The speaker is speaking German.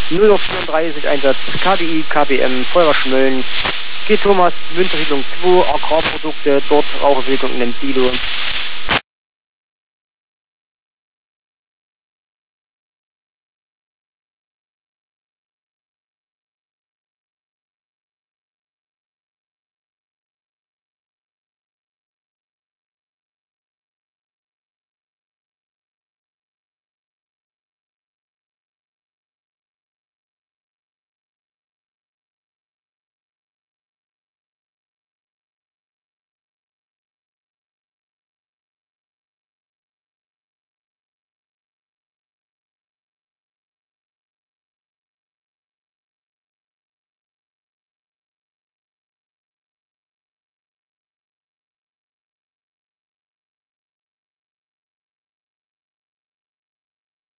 0:34 Einsatz KBI, KBM, Feuerwehr Schmölln, G. Thomas, Münstersiedlung 2, Agrarprodukte, dort Raucherbewegung in dem Silo.